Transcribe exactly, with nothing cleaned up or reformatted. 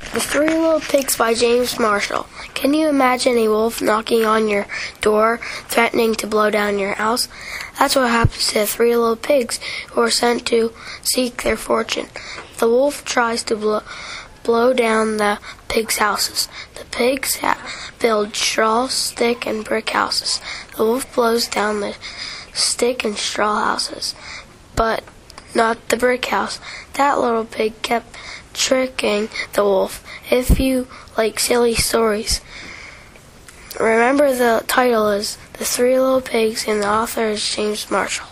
The Three Little Pigs by James Marshall. Can you imagine a wolf knocking on your door, threatening to blow down your house? That's what happens to the three little pigs who are sent to seek their fortune. The wolf tries to blow, blow down the pigs' houses. The pigs ha- build straw, stick, and brick houses. The wolf blows down the stick and straw houses, but not the brick house. That little pig kept tricking the wolf. If you like silly stories, remember the title is The Three Little Pigs and the author is James Marshall.